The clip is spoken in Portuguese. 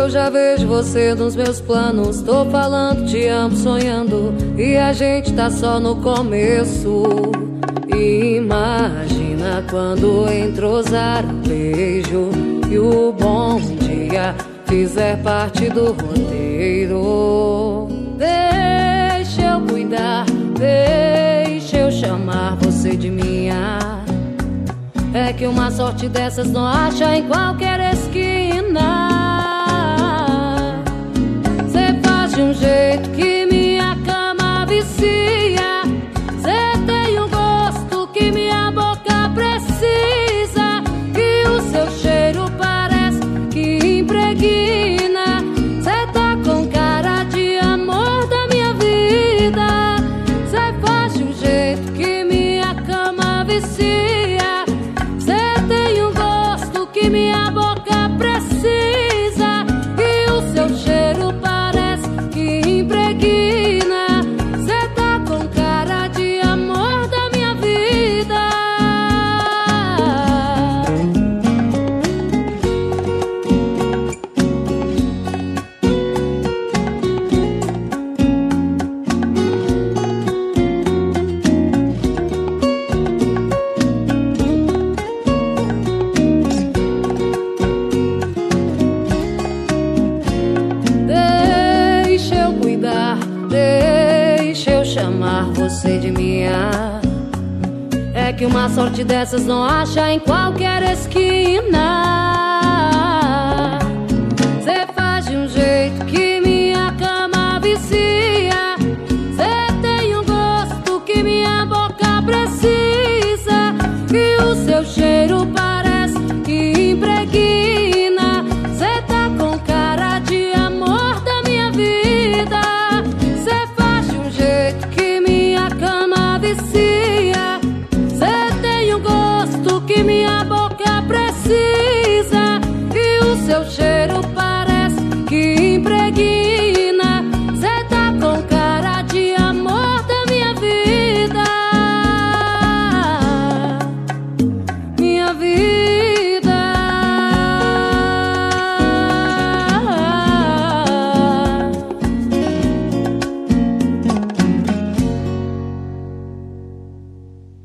eu já vejo você nos meus planos. Tô falando, te amo, sonhando, e a gente tá só no começo. Imagina quando entrosar o beijo e o bom dia fizer parte do roteiro. Deixa eu cuidar, deixa eu chamar você de minha. É que uma sorte dessas não acha em qualquer esquina. Cê faz de um jeito que minha cama vicia. Cê tem um gosto que minha boca precisa, e o seu cheiro parece que impregna. Cê tá com cara de amor da minha vida. Cê faz de um jeito que minha cama vicia. Que minha boca precisa, e o seu cheiro parece que impregna. Cê tá com cara de amor da minha vida. Deixa eu chamar você de minha. É que uma sorte dessas não acha em qualquer esquina.